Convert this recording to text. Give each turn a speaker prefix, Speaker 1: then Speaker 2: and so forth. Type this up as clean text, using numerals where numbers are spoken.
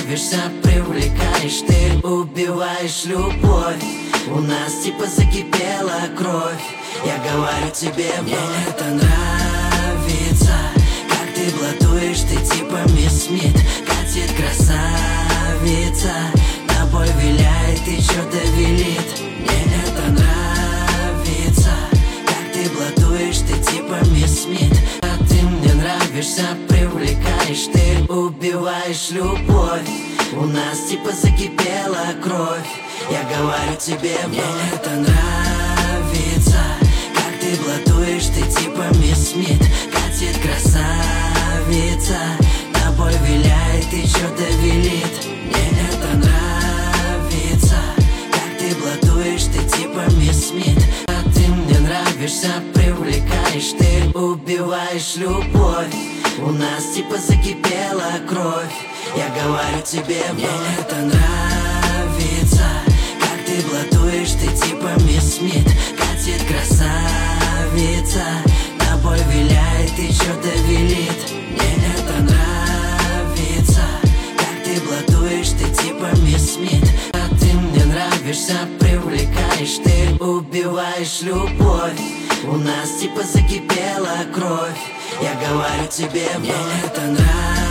Speaker 1: нравишься, привлекаешь, ты убиваешь любовь. У нас типа закипела кровь. Я говорю тебе, мне это нравится. Как ты блатуешь, ты типа мисс Смит. Катит красавица, тобой виляет и что-то велит. Мне это нравится. Как ты блатуешь, ты типа мисс Смит. А ты мне нравишься, привлекаешь, ты убиваешь любовь. У нас типа закипела кровь. Я говорю тебе, мне это нравится. Как ты блатуешь, ты типа мисс Смит. Катит красавица, тобой виляет и что-то велит. Мне это нравится. Как ты блатуешь, ты типа мисс Смит. А ты мне нравишься, привлекаешь, ты убиваешь любовь. У нас типа закипела кровь. Я говорю тебе, мне это нравится. Как ты блатуешь, ты типа мисс Смит. Катит красавица, тобой виляет и что-то велит. Мне это нравится. Как ты блатуешь, ты типа мисс Смит. А ты мне нравишься, привлекаешь, ты убиваешь любовь. У нас типа закипела кровь. Я говорю тебе, мне это нравится.